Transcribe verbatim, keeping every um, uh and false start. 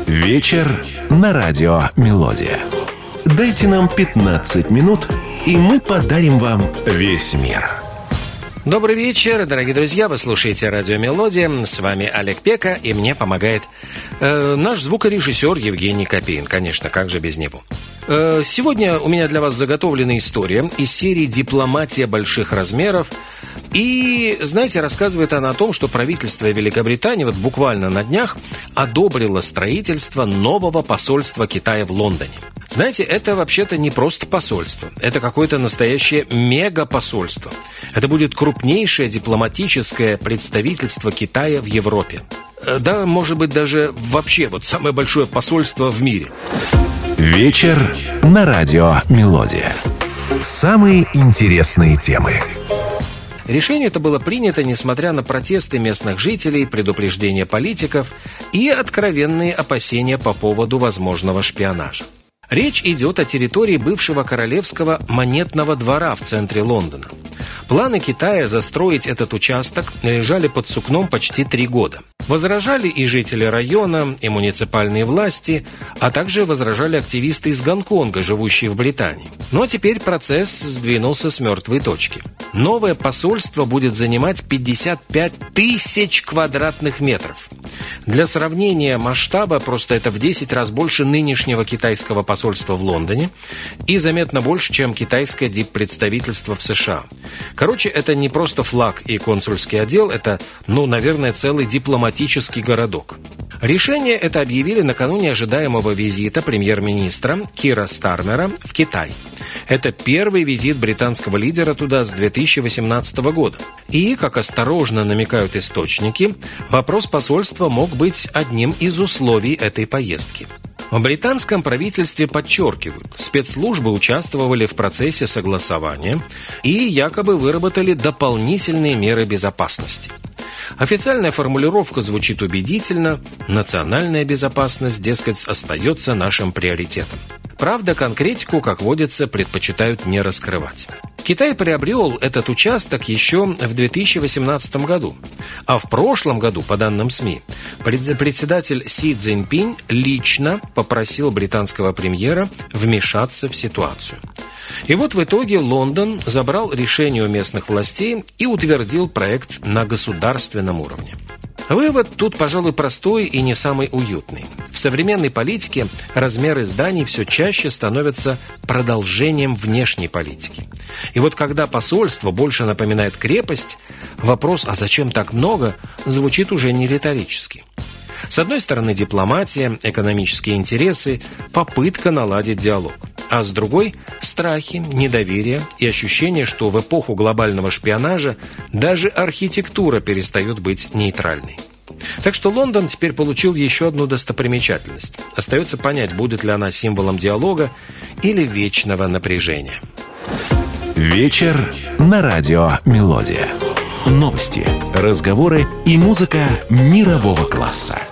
Вечер на радио «Мелодия». Дайте нам пятнадцать минут, и мы подарим вам весь мир. Добрый вечер, дорогие друзья, вы слушаете радио «Мелодия», с вами Олег Пека, и мне помогает э, наш звукорежиссер Евгений Копейн, конечно, как же без него. Э, сегодня у меня для вас заготовлена история из серии «Дипломатия больших размеров», и, знаете, рассказывает она о том, что правительство Великобритании вот буквально на днях одобрило строительство нового посольства Китая в Лондоне. Знаете, это вообще-то не просто посольство, это какое-то настоящее мегапосольство. Это будет крупнейшее дипломатическое представительство Китая в Европе. Да, может быть, даже вообще вот самое большое посольство в мире. Вечер на радио «Мелодия». Самые интересные темы. Решение это было принято, несмотря на протесты местных жителей, предупреждения политиков и откровенные опасения по поводу возможного шпионажа. Речь идет о территории бывшего королевского монетного двора в центре Лондона. Планы Китая застроить этот участок лежали под сукном почти три года. Возражали и жители района, и муниципальные власти, а также возражали активисты из Гонконга, живущие в Британии. Но теперь процесс сдвинулся с мертвой точки. Новое посольство будет занимать пятьдесят пять тысяч квадратных метров. Для сравнения масштаба, просто это в десять раз больше нынешнего китайского посольства в Лондоне и заметно больше, чем китайское диппредставительство в США. Короче, это не просто флаг и консульский отдел, это, ну, наверное, целый дипломатический городок. Решение это объявили накануне ожидаемого визита премьер-министра Кира Стармера в Китай. Это первый визит британского лидера туда с две тысячи восемнадцатого года. И, как осторожно намекают источники, вопрос посольства мог быть одним из условий этой поездки. В британском правительстве подчеркивают, спецслужбы участвовали в процессе согласования и якобы выработали дополнительные меры безопасности. Официальная формулировка звучит убедительно: национальная безопасность, дескать, остается нашим приоритетом. Правда, конкретику, как водится, предпочитают не раскрывать. Китай приобрел этот участок еще в две тысячи восемнадцатом году, а в прошлом году, по данным СМИ, председатель Си Цзиньпинь лично попросил британского премьера вмешаться в ситуацию. И вот в итоге Лондон забрал решение у местных властей и утвердил проект на государственном уровне. Вывод тут, пожалуй, простой и не самый уютный. В современной политике размеры зданий все чаще становятся продолжением внешней политики. И вот когда посольство больше напоминает крепость, вопрос «а зачем так много?» звучит уже не риторически. С одной стороны дипломатия, экономические интересы, попытка наладить диалог. А с другой – страхи, недоверие и ощущение, что в эпоху глобального шпионажа даже архитектура перестает быть нейтральной. Так что Лондон теперь получил еще одну достопримечательность. Остается понять, будет ли она символом диалога или вечного напряжения. Вечер на радио «Мелодия». Новости, разговоры и музыка мирового класса.